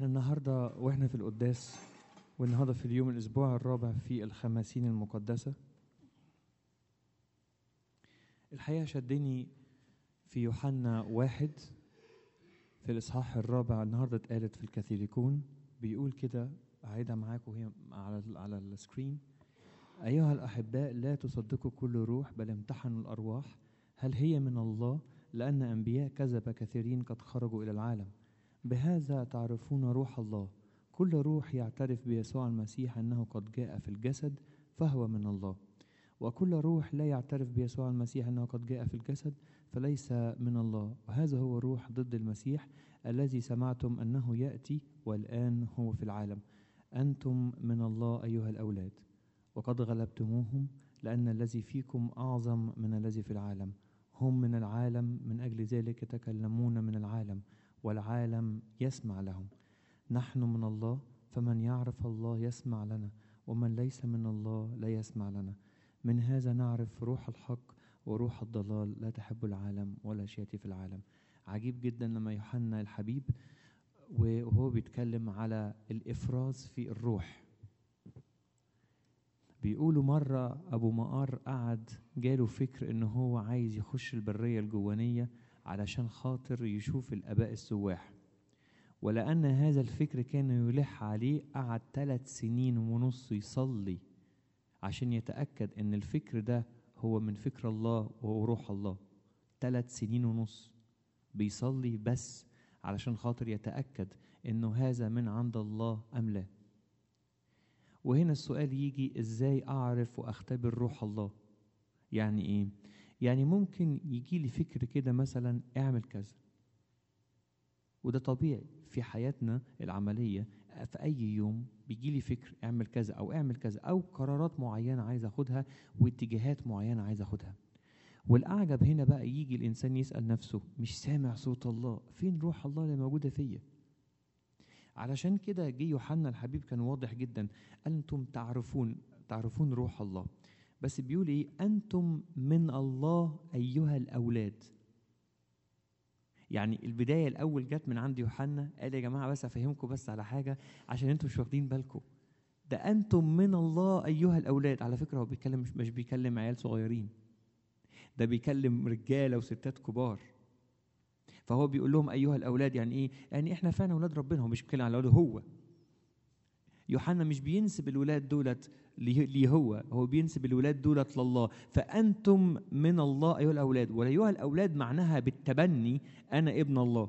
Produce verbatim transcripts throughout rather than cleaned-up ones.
احنا النهارده واحنا في القداس، والنهارده في اليوم الاسبوع الرابع في الخماسين المقدسه. الحقيقه شدني في يوحنا واحد في الاصحاح الرابع. النهارده اتقالت في الكاثوليكون، بيقول كده، هعيدها معاكم وهي على على السكرين. ايها الاحباء، لا تصدقوا كل روح، بل امتحنوا الارواح هل هي من الله، لان انبياء كذب كثيرين قد خرجوا الى العالم. بهذا تعرفون روح الله، كل روح يعترف بيسوع المسيح أنه قد جاء في الجسد فهو من الله، وكل روح لا يعترف بيسوع المسيح أنه قد جاء في الجسد فليس من الله. وهذا هو روح ضد المسيح الذي سمعتم أنه يأتي والآن هو في العالم. أنتم من الله أيها الأولاد، وقد غلبتموهم، لأن الذي فيكم أعظم من الذي في العالم. هم من العالم، من أجل ذلك يتكلمون من العالم، والعالم يسمع لهم. نحن من الله، فمن يعرف الله يسمع لنا، ومن ليس من الله لا يسمع لنا. من هذا نعرف روح الحق وروح الضلال، لا تحب العالم ولا شيء في العالم. عجيب جدا لما يوحنا الحبيب وهو بيتكلم على الإفراز في الروح، بيقولوا مرة أبو مقار قعد جاله فكر إنه هو عايز يخش البرية الجوانية علشان خاطر يشوف الآباء السواح، ولأن هذا الفكر كان يلح عليه قعد ثلاث سنين ونص يصلي عشان يتأكد إن الفكر ده هو من فكر الله وهو روح الله. ثلاث سنين ونص بيصلي بس علشان خاطر يتأكد إنه هذا من عند الله أم لا. وهنا السؤال يجي، إزاي أعرف وأختبر روح الله؟ يعني إيه؟ يعني ممكن يجي لي فكر كده مثلا اعمل كذا، وده طبيعي في حياتنا العملية. في أي يوم بيجي لي فكر اعمل كذا أو اعمل كذا، أو قرارات معينة عايز أخدها واتجاهات معينة عايز أخدها. والأعجب هنا بقى يجي الإنسان يسأل نفسه، مش سامع صوت الله، فين روح الله اللي موجودة فيا؟ علشان كده جه يوحنا الحبيب كان واضح جدا، أنتم تعرفون تعرفون روح الله، بس بيقول إيه؟ أنتم من الله أيها الأولاد. يعني البداية الأول جت من عند يوحنا، قال يا جماعة بس أفهمكم بس على حاجة عشان أنتم مش واخدين بالكم، ده أنتم من الله أيها الأولاد. على فكرة هو بيتكلم مش, مش بيكلم عيال صغيرين، ده بيكلم رجالة وستات كبار. فهو بيقول لهم أيها الأولاد، يعني إيه؟ يعني إحنا فعلا أولاد ربنا. هو مش بيتكلم على أولاده هو. يوحنا مش بينسب الولاد دولت ليه هو، هو بينسب الولاد دولت لله. فأنتم من الله أيها الأولاد، وأيها الأولاد معناها بالتبني أنا ابن الله.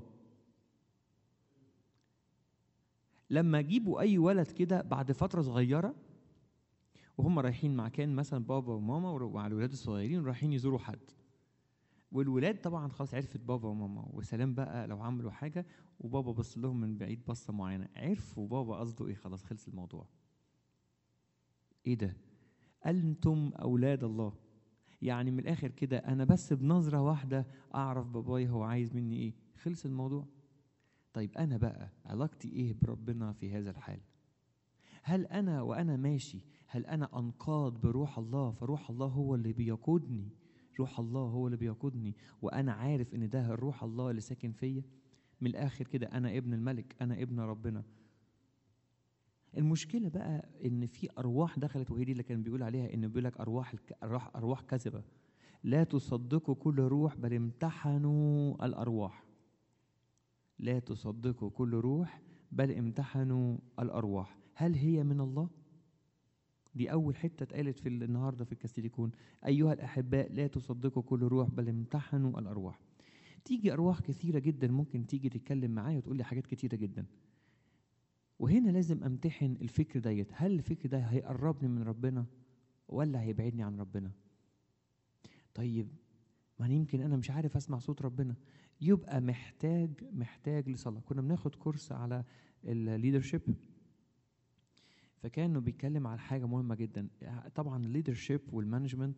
لما جيبوا أي ولد كده بعد فترة صغيرة وهم رايحين مع كان مثلا بابا وماما ومع الولاد الصغيرين رايحين يزوروا حد، والولاد طبعا خلاص عرفت بابا وماما، وسلام بقى لو عملوا حاجة وبابا بص لهم من بعيد بصة معينة، عرفوا بابا قصده إيه، خلاص خلص الموضوع. إيه ده؟ أنتم أولاد الله. يعني من الآخر كده أنا بس بنظرة واحدة أعرف باباي هو عايز مني إيه، خلص الموضوع. طيب أنا بقى علاقتي إيه بربنا في هذا الحال؟ هل أنا وأنا ماشي، هل أنا أنقاد بروح الله، فروح الله هو اللي بيقودني، روح الله هو اللي بيقودني، وأنا عارف إن ده الروح الله اللي ساكن فيا؟ من الآخر كده أنا ابن الملك، أنا ابن ربنا. المشكلة بقى إن في أرواح دخلت، وهي دي اللي كان بيقول عليها، إنه بيقول لك أرواح الك... أرواح أرواح كذبة. لا تصدقوا كل روح، بل امتحنوا الأرواح. لا تصدقوا كل روح، بل امتحنوا الأرواح هل هي من الله؟ دي أول حتة اتقالت في النهاردة في الكاثوليكون. أيها الأحباء، لا تصدقوا كل روح، بل امتحنوا الأرواح. تيجي أرواح كثيرة جدا ممكن تيجي تتكلم معايا وتقول لي حاجات كثيرة جدا، وهنا لازم امتحن الفكر ديت، هل الفكر ده هيقربني من ربنا ولا هيبعدني عن ربنا؟ طيب ما يمكن انا مش عارف اسمع صوت ربنا، يبقى محتاج محتاج لصلاة. كنا بناخد كورس على الليدرشيب، فكانوا بيتكلم على حاجة مهمة جدا، طبعا الليدرشيب والمانجمنت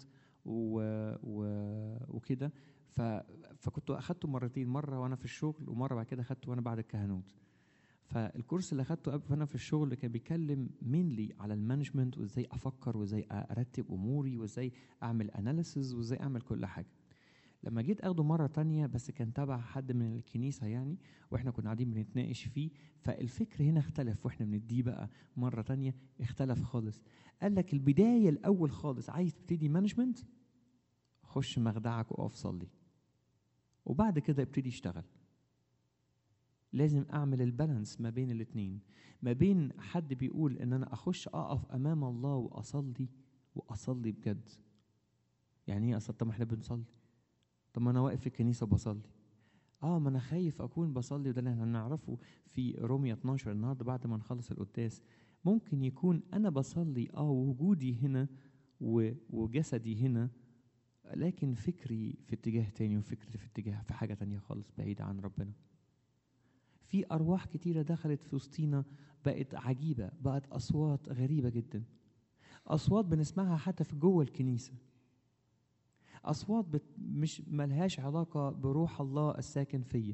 وكده. فكنت اخدته مرتين، مرة وانا في الشغل ومرة بعد كده اخدته وانا بعد الكهنوت. فالكورس اللي اخدته قبل فانا في الشغل كان بيتكلم مينلي على المانجمنت، وازاي افكر وازاي ارتب اموري وازاي اعمل اناليسز وازاي اعمل كل حاجه. لما جيت اخده مرة تانية بس كان تبع حد من الكنيسة يعني، واحنا كنا قاعدين بنتناقش فيه، فالفكر هنا اختلف، واحنا بنديه بقى مرة تانية اختلف خالص. قال لك البداية الأول خالص، عايز تبتدي مانجمنت، خش مخدعك وقف صلي، وبعد كده ابتدي اشتغل. لازم اعمل البالانس ما بين الاتنين، ما بين حد بيقول ان انا اخش اقف امام الله واصلي، واصلي بجد. يعني ايه اصلي؟ طب ما احنا بنصلي، طب ما انا واقف في الكنيسه وبصلي. اه ما انا خايف اكون بصلي، وده اللي احنا هنعرفه في رومية اتناشر النهارده بعد ما نخلص القداس. ممكن يكون انا بصلي اه وجودي هنا وجسدي هنا، لكن فكري في اتجاه تاني، وفكري في اتجاه في حاجه تانية خالص بعيده عن ربنا. في أرواح كتيرة دخلت في وسطينا، بقت عجيبة، بقت أصوات غريبة جدا، أصوات بنسمعها حتى في جوه الكنيسة، أصوات بت مش ملهاش علاقة بروح الله الساكن فيا.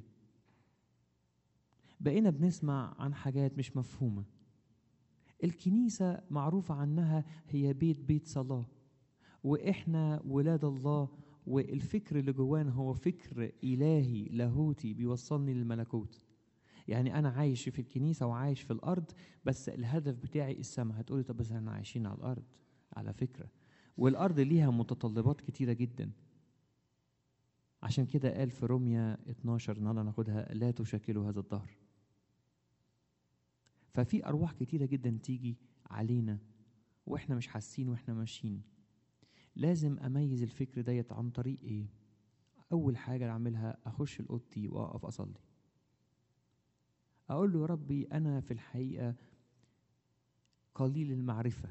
بقينا بنسمع عن حاجات مش مفهومة. الكنيسة معروفة عنها هي بيت بيت صلاة، وإحنا ولاد الله، والفكر اللي جوانا هو فكر إلهي لاهوتي بيوصلني للملكوت. يعني أنا عايش في الكنيسة وعايش في الأرض، بس الهدف بتاعي السماء. هتقولي طب بس احنا عايشين على الأرض على فكرة، والأرض ليها متطلبات كتيرة جدا. عشان كده قال في رومية اتناشر النهارده ناخدها، لا تشكلوا هذا الدهر. ففي أرواح كتيرة جدا تيجي علينا وإحنا مش حاسين وإحنا ماشيين. لازم أميز الفكر ديت عن طريق إيه؟ أول حاجة أعملها أخش الأوضتي وأقف أصلي، أقول له يا ربي أنا في الحقيقة قليل المعرفة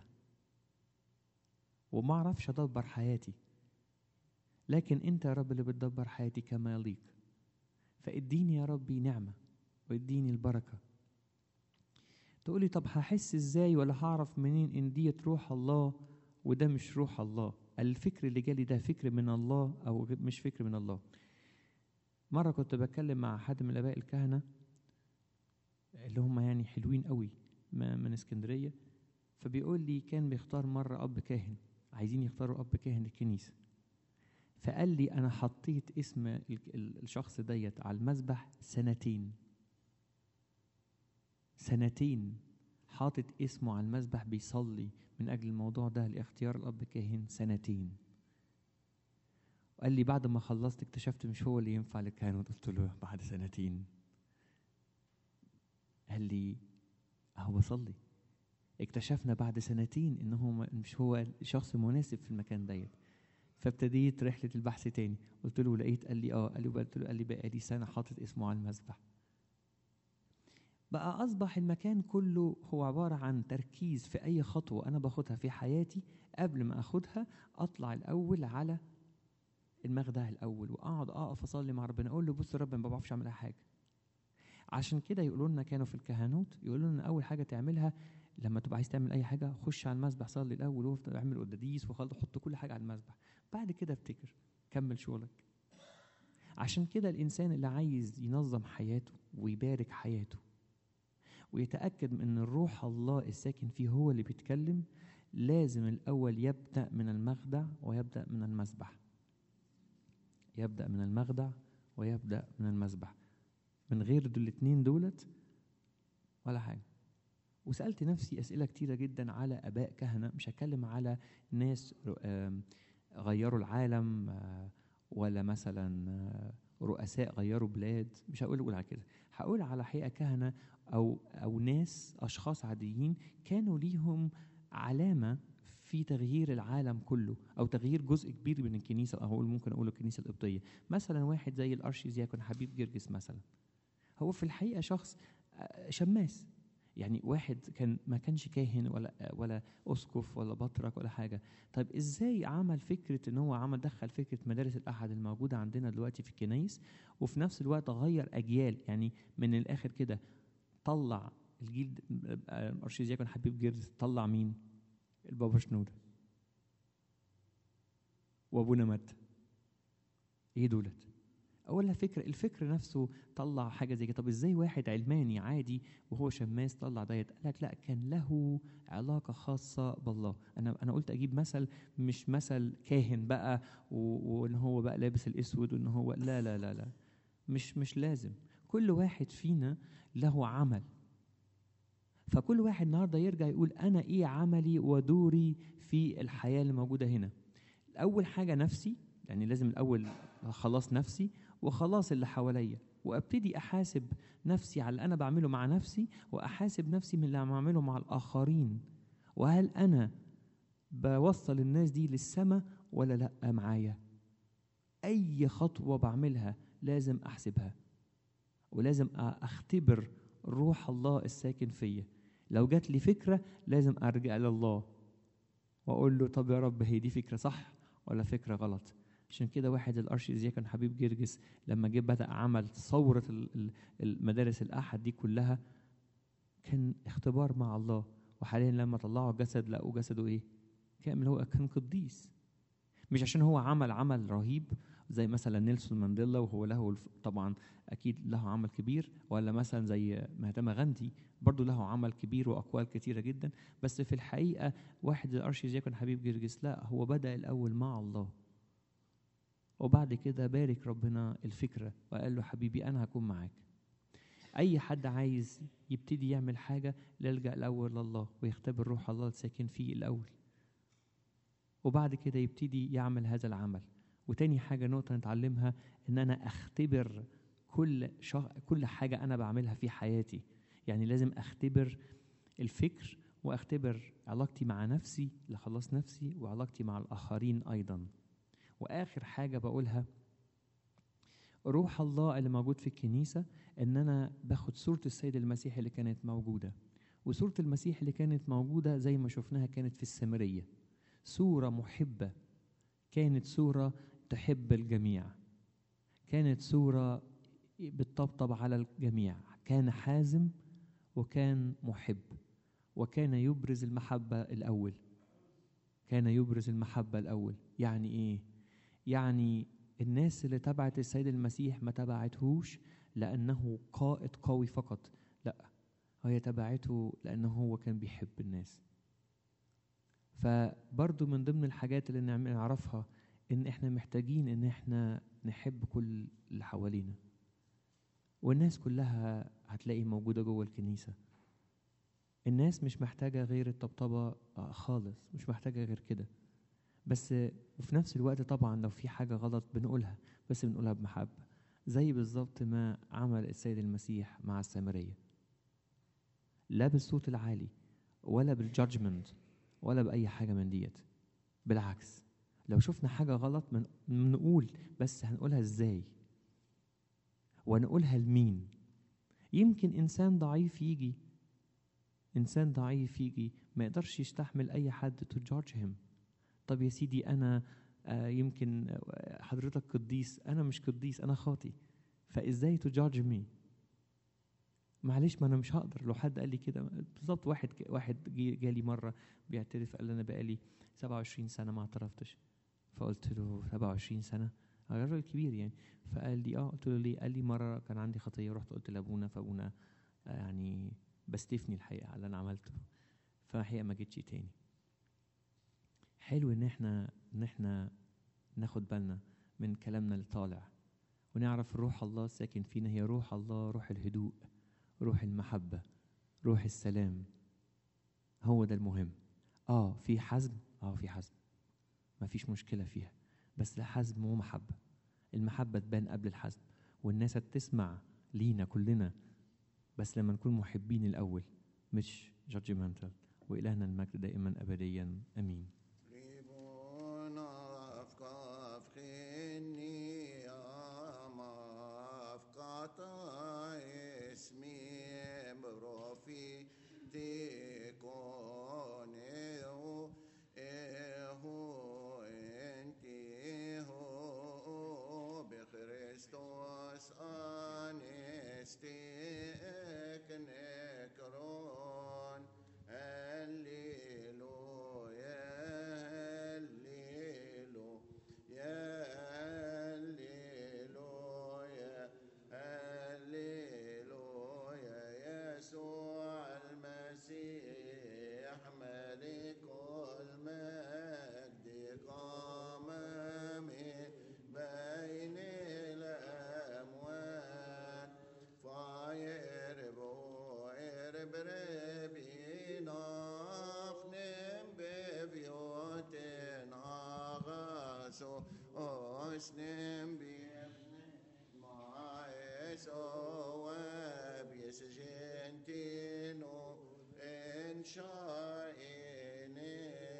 وما أعرفش أدبر حياتي، لكن أنت يا رب اللي بتدبر حياتي كما يليق، فاديني يا ربي نعمة واديني البركة. تقولي طب هحس ازاي ولا هعرف منين ان ديت روح الله وده مش روح الله؟ الفكر اللي جالي ده فكر من الله أو مش فكر من الله؟ مرة كنت بتكلم مع حد من الآباء الكهنة اللي هم يعني حلوين قوي من اسكندرية، فبيقول لي كان بيختار مرة أب كاهن، عايزين يختاروا أب كاهن الكنيسة، فقال لي أنا حطيت اسم الشخص ديت على المذبح سنتين سنتين حاطط اسمه على المذبح بيصلي من أجل الموضوع ده لاختيار الأب كاهن سنتين. وقال لي بعد ما خلصت اكتشفت مش هو اللي ينفع للكهنوت. قلت له بعد سنتين؟ قال لي أهو بصلي اكتشفنا بعد سنتين إن هو مش هو شخص مناسب في المكان ديت. فابتديت رحلة البحث تاني. قلت له لقيت؟ قال لي اه. قال لي قلت له قال لي بقى لي سنة حاطط اسمه على المذبح. بقى أصبح المكان كله هو عبارة عن تركيز في أي خطوة أنا باخدها في حياتي. قبل ما أخدها أطلع الأول على المخدع الأول وأقعد أقف أصلي مع ربنا، أقول له بص يا رب أنا ما بعرفش أعمل أي حاجة. عشان كده يقولوا لنا كانوا في الكهنوت يقولوا لنا أول حاجة تعملها لما تبقى عايز تعمل أي حاجة، خش على المذبح صلي الأول وافضل اعمل قداديس وخلص حط كل حاجة على المذبح، بعد كده افتكر كمل شغلك. عشان كده الإنسان اللي عايز ينظم حياته ويبارك حياته ويتأكد من أن الروح الله الساكن فيه هو اللي بيتكلم، لازم الأول يبدأ من المخدع ويبدأ من المذبح. يبدأ من المخدع ويبدأ من المذبح. من غير دول الاتنين دولت ولا حاجة. وسألت نفسي أسئلة كتيرة جدا على أباء كهنة، مش هتكلم على ناس غيروا العالم ولا مثلا رؤساء غيروا بلاد، مش هقول أقول على كده. هقول على حقيقة كهنة أو أو ناس أشخاص عاديين كانوا ليهم علامة في تغيير العالم كله أو تغيير جزء كبير من الكنيسة، أو أقول ممكن أقول الكنيسة القبطية. مثلا واحد زي الأرشيدياكون حبيب جرجس مثلا، هو في الحقيقة شخص شماس، يعني واحد كان ما كانش كاهن ولا ولا اسقف ولا بطرك ولا حاجه. طيب ازاي عمل فكره ان هو عمل دخل فكره مدارس الاحد الموجوده عندنا دلوقتي في الكنايس، وفي نفس الوقت غير اجيال؟ يعني من الاخر كده طلع الجيل ارشيدياكون حبيب جرجس، طلع مين؟ البابا شنودة وابونا متى. ايه دولت؟ ولا فكر الفكر نفسه طلع حاجه زي كده. طب ازاي واحد علماني عادي وهو شماس طلع ديت؟ قال لك لا، كان له علاقه خاصه بالله. انا انا قلت اجيب مثل، مش مثل كاهن بقى وان هو بقى لابس الاسود وان هو لا لا لا لا مش مش لازم. كل واحد فينا له عمل، فكل واحد النهارده يرجع يقول انا ايه عملي ودوري في الحياه اللي موجوده هنا. اول حاجه نفسي، يعني لازم الاول خلاص نفسي وخلاص اللي حواليا، وابتدي احاسب نفسي على اللي انا بعمله مع نفسي، واحاسب نفسي من اللي بعمله مع الاخرين، وهل انا بوصل الناس دي للسماء ولا لا معايا. اي خطوه بعملها لازم احسبها، ولازم اختبر روح الله الساكن فيا. لو جات لي فكره لازم ارجع لله واقول له طب يا رب هي دي فكره صح ولا فكره غلط. عشان كده واحد الارشيدياكون حبيب جرجس لما جه بدا عمل ثوره المدارس الاحد دي كلها، كان اختبار مع الله. وحاليا لما طلعوا الجسد لقوا جسده ايه؟ كامل. هو كان قديس، مش عشان هو عمل عمل رهيب زي مثلا نيلسون مانديلا وهو له طبعا اكيد له عمل كبير، ولا مثلا زي مهاتما غاندي برضو له عمل كبير واقوال كتيره جدا. بس في الحقيقه واحد الارشيدياكون حبيب جرجس لا، هو بدا الاول مع الله، وبعد كده بارك ربنا الفكره وقال له حبيبي انا هكون معاك. اي حد عايز يبتدي يعمل حاجه يلجأ الاول لله ويختبر روح الله الساكن فيه الاول، وبعد كده يبتدي يعمل هذا العمل. وتاني حاجة نقطة نتعلمها إن أنا أختبر كل شغ... كل حاجة أنا بعملها في حياتي. يعني لازم أختبر الفكر، وأختبر علاقتي مع نفسي لخلاص نفسي، وعلاقتي مع الآخرين أيضا. وآخر حاجة بقولها، روح الله اللي موجود في الكنيسة، إن أنا باخد صورة السيد المسيح اللي كانت موجودة. وصورة المسيح اللي كانت موجودة زي ما شفناها كانت في السامرية، صورة محبة، كانت صورة تحب الجميع، كانت صورة بتطبطب على الجميع، كان حازم وكان محب، وكان يبرز المحبة الأول. كان يبرز المحبة الأول. يعني إيه؟ يعني الناس اللي تبعت السيد المسيح ما تبعتهوش لأنه قائد قوي فقط، لا، هي تبعته لأنه هو كان بيحب الناس. فبرضو من ضمن الحاجات اللي نعرفها ان احنا محتاجين ان احنا نحب كل اللي حوالينا، والناس كلها هتلاقي موجودة جوه الكنيسة. الناس مش محتاجة غير الطبطبة خالص، مش محتاجة غير كده. بس وفي نفس الوقت طبعا لو في حاجة غلط بنقولها، بس بنقولها بمحبة، زي بالظبط ما عمل السيد المسيح مع السامرية، لا بالصوت العالي ولا بالجادجمنت ولا بأي حاجة من ديت. بالعكس، لو شفنا حاجة غلط من نقول، بس هنقولها ازاي ونقولها لمين؟ يمكن إنسان ضعيف يجي إنسان ضعيف يجي ما يقدرش يستحمل أي حد to judge him. طب يا سيدي أنا آه يمكن آه حضرتك قديس، أنا مش قديس، أنا خاطي، فإزاي to judge me؟ معلش، ما أنا مش هقدر. لو حد قال لي كده بالظبط، واحد واحد جالي مرة بيعترف، قال أنا بقالي سبعة وعشرين سنة ما اعترفتش. فقلت له سبعة وعشرين سنة؟ الراجل كبير يعني. فقال لي اه. قلت له ليه؟ قال لي مرة كان عندي خطية ورحت قلت لأبونا، فأبونا يعني بستفني الحقيقة على اللي أنا عملته، فالحقيقة ما جيتش تاني. حلو إن احنا إن احنا ناخد بالنا من كلامنا اللي طالع، ونعرف روح الله ساكن فينا. هي روح الله، روح الهدوء، روح المحبة، روح السلام. هو ده المهم. اه في حزم، اه في حزم، ما فيش مشكلة فيها، بس ده حزم ومحبة. المحبة تبان قبل الحزم، والناس تسمع لينا كلنا، بس لما نكون محبين الأول مش judgmental. وإلهنا المجد دائما أبديا أمين. صواب يسجنتينو إن شائنه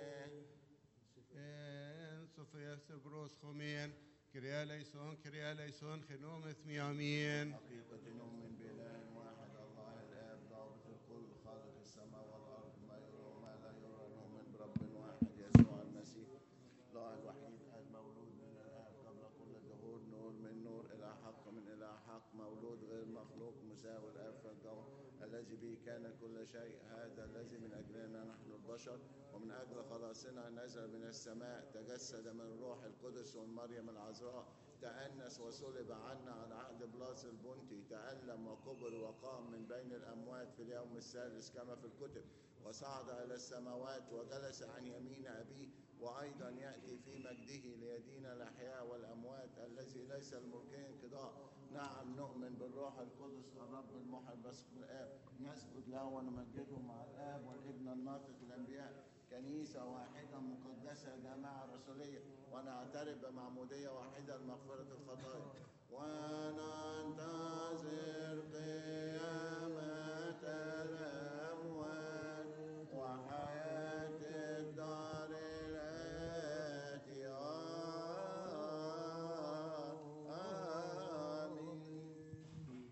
En Sofia Sebros Khomen, Kyria Leison, Kyria Leison, Chenom Ethmiamin. حقيقة نؤمن بإله واحد الله الآب ضابط الكل خالق السماء والأرض ما يرى وما لا يرى نؤمن برب واحد يسوع المسيح الله الوحيد المولود من الآب قبل كل الدهور نور من نور إلى حق من إلى حق مولود غير مخلوق مساوي الآب في الجوهر الذي به كان كل شيء هذا الذي من أجلنا نحن البشر ومن أجل خلاصنا نزل من السماء تجسد من الروح القدس ومريم العذراء تأنس وصلب عنا على عهد بلاس البنطي تألم وكبر وقام من بين الأموات في اليوم الثالث كما في الكتب وصعد إلى السماوات وجلس عن يمين أبيه وأيضا يأتي في مجده ليدين الأحياء والأموات الذي ليس الملكين انقضاء نعم نؤمن بالروح القدس الرب المحيي بس الآب نسجد له ونمجده مع الآب والابن الناطق الأنبياء كنيسة واحدة مقدسة جماعة رسولية ونعترف بمعمودية واحدة لمغفرة الخطايا وننتظر قيامة الأموات وحياة الدار الآتية آمين.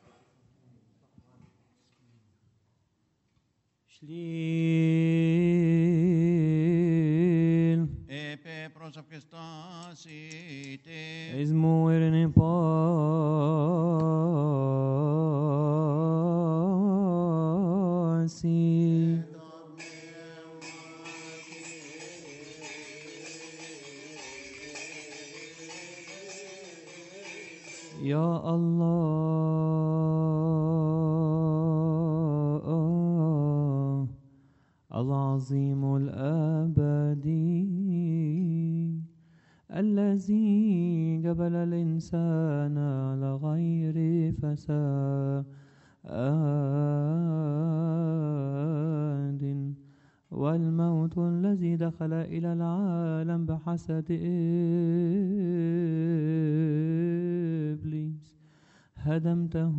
Šlil Epe prosopkestasite. izmuirni pasi Ya Allah العظيم الأبدي الذي جبل الإنسان على غير فساد والموت الذي دخل إلى العالم بحسد إبليس هدمته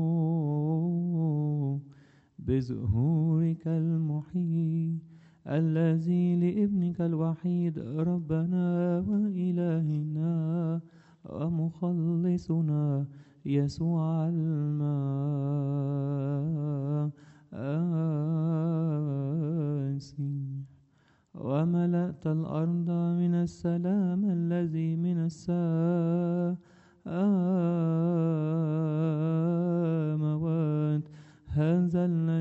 بظهورك المحيي الذي لابنك الوحيد ربنا وإلهنا ومخلصنا يسوع المسيح وملأت الأرض من السلام الذي من السماوات هذا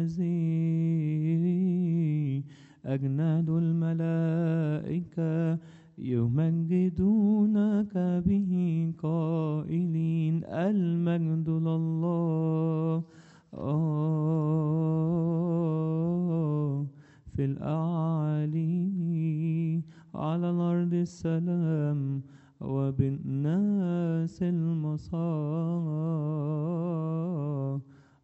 الذي أجناد الملائكة يمجدونك به قائلين المجد لله في الأعالي على الأرض السلام وبالناس المصار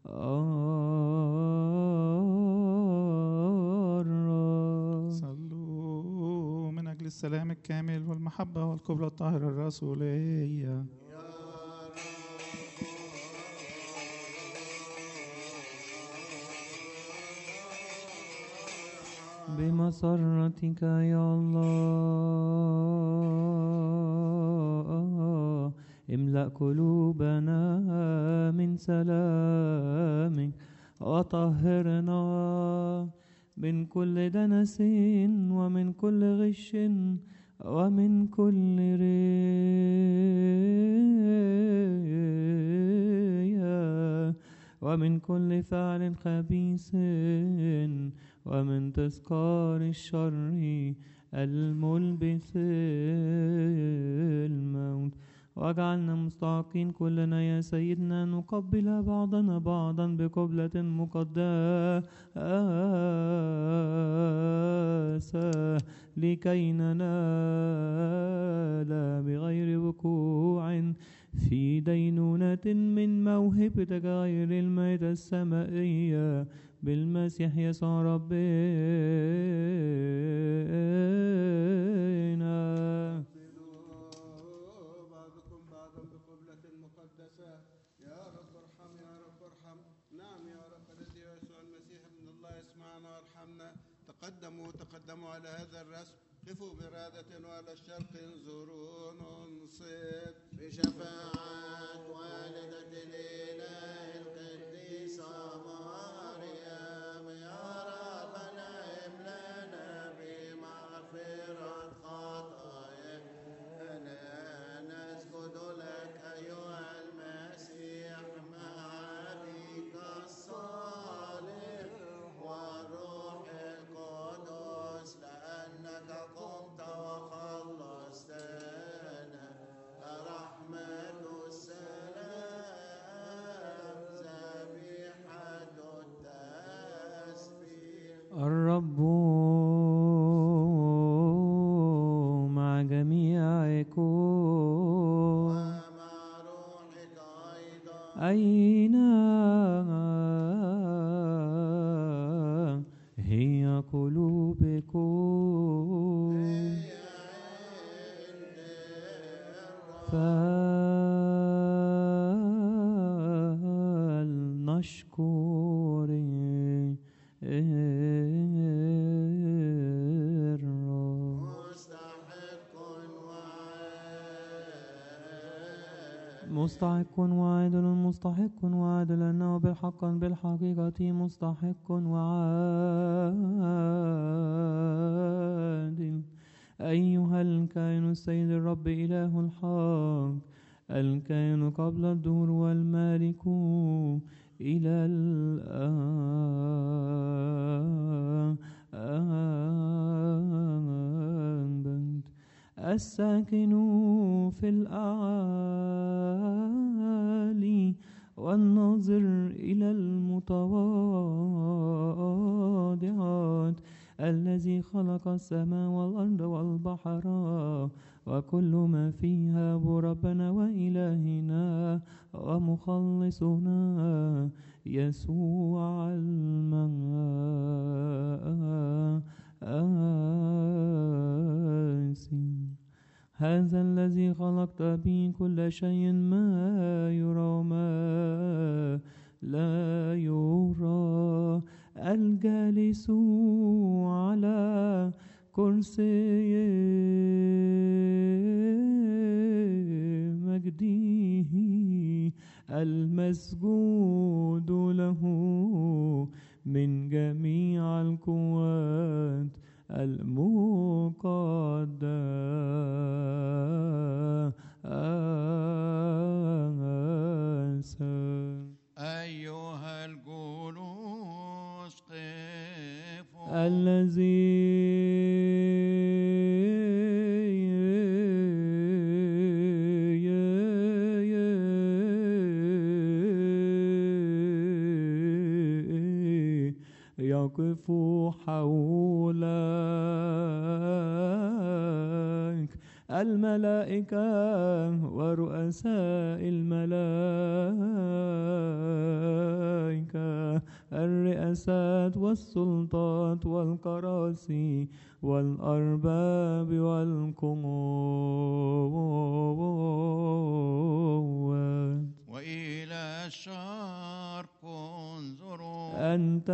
صلوا من أجل السلام الكامل والمحبة والقبلة الطاهرة الرسولية. بمسرتك يا الله املأ قلوبنا من سلامك وطهرنا من كل دنس ومن كل غش ومن كل رياء ومن كل فعل خبيث ومن تذكار الشر الملبس الموت واجعلنا مستحقين كلنا يا سيدنا نقبل بعضنا بعضا بقبلة مقدسة لكي ننال بغير وقوع في دينونة من موهبتك غير الميتة السمائية بالمسيح يسوع ربنا. بعضكم بعضا بقبلة مقدسة يا رب ارحم يا رب ارحم. نعم يا رب الذي يسوع المسيح ابن الله اسمعنا وارحمنا. تقدموا تقدموا على هذا الرسم، قفوا برادة وعلى الشرق انظروا ننصت بشفاعة والدة الإله القديسة مريم يا ربنا املنا بمغفرة خطايانا. نسجد لك أيها المسيح مع أبيك الصالح والروح القدس، لأنك قمت وخلصتنا. رحمة السلام ذبيحة التسبيح. الرب مع جميعكم ومع روحك أيضا. أين هي قلوبكم؟ هي فلنشكر الرب. مستحق وعادل. مستحق وعادل مستحق وعادل أنه بالحق بالحقيقة مستحق وعادل. أيها الكائن السيد الرب إله الحق، الكائن قبل الدهور والمالك إلى الأبد، الساكن في الأعالي والناظر إلى المتواضعات، الذي خلق السماء والأرض والبحر وكل ما فيها، بربنا وإلهنا ومخلصنا يسوع المسيح، هذا الذي خلقت به كل شيء، ما يرى وما لا يرى، الجالس على كرسي مجده، المسجود له من جميع القوات المقدسة. أيها الجلوس قفوا. الذي يقف حولك الملائكة ورؤساء الملائكة، الرئاسات والسلطات والكراسي والأرباب والقوات. وإلى الشرق انظروا. أنت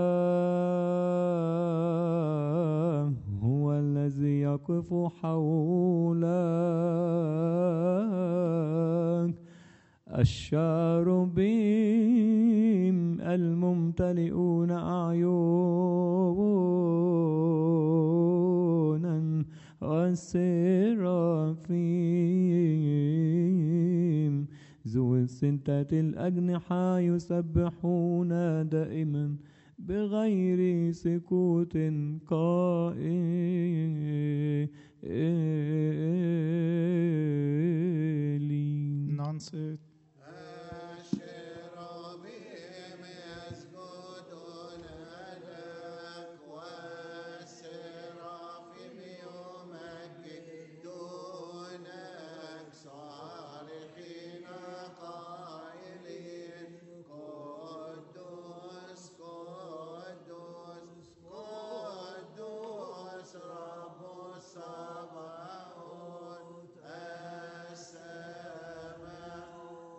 هو الذي يقف حولك، الشاربين الممتلئون أعينا، والسرافيم ذو الستة الأجنحة يسبحون دائما بغير سكوت قائلين. ننصت. الشرابيم يسجدون لك، والسرافيم يمجدونك، صارخين قائلين قدوس قدوس قدوس رب السماوات. السماء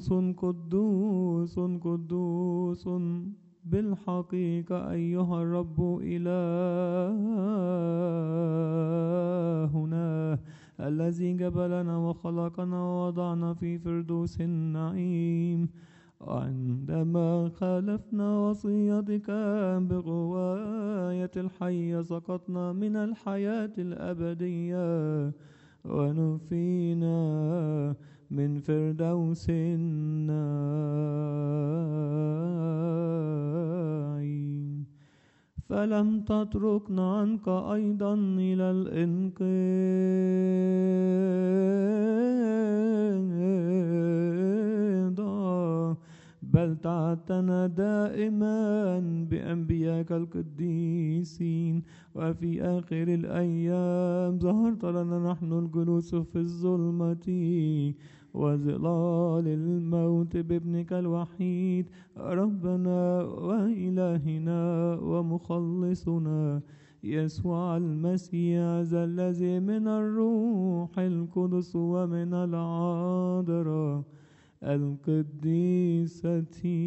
قدوس قدوس قدوس بالحقيقة أيها الرب إلهنا الذي جبلنا وخلقنا ووضعنا في فردوس النعيم. عندما خالفنا وصيتك بغواية الحية سقطنا من الحياة الأبدية ونفينا من فردوس النعيم. فلم تتركنا عنك أيضا إلى الانقضاء، بل تعتنا دائما بأنبياءك القديسين. وفي آخر الأيام ظهرت لنا نحن الجلوس في الظلمة وظلال الموت بابنك الوحيد ربنا وإلهنا ومخلصنا يسوع المسيح ذا الذي من الروح القدس ومن العذراء القديسة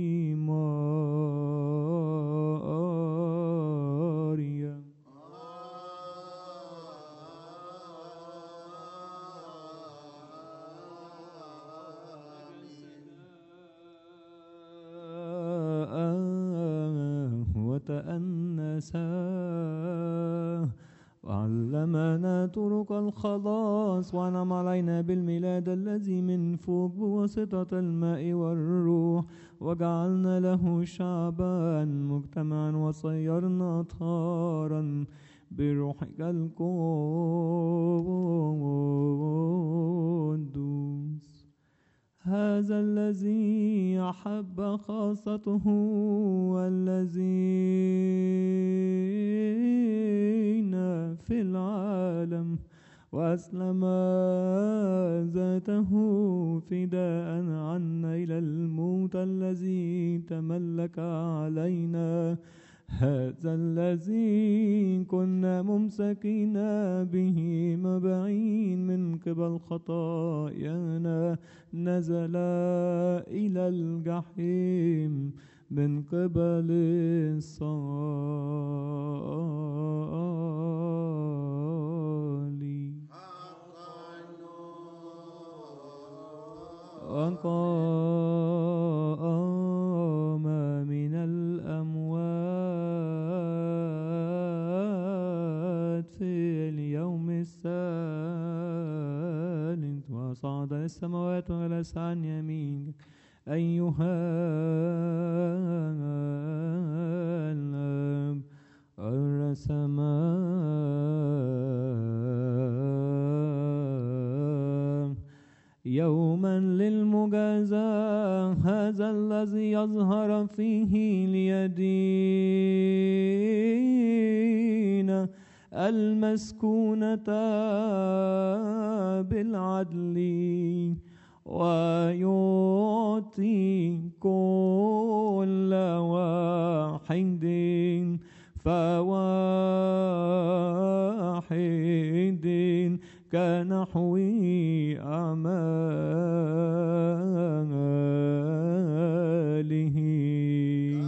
مريم. وتأنسا وعلمنا طرق الخلاص وأنعم علينا بالميلاد الذي من فوق بواسطة الماء والروح، وجعلنا له شعبا مجتمعا وصيرنا أطهارا بروحك القدوس. هذا الذي أحب خاصته والذين في العالم وأسلم ذاته فداء عنا إلى الموت الذي تملك علينا. هذا الذي كنا ممسكين به مبعين من قبل خطايانا نزل إلى الجحيم من قبل الصليب وقام من الأموات في اليوم الثالث وصعد للسماوات وجلس عن يمينك أيها الأب السماء يوما للمجازاة. هذا الذي يظهر فيه ليدين المسكونة بالعدل ويعطي كل واحد فواحد كنحو أعماله.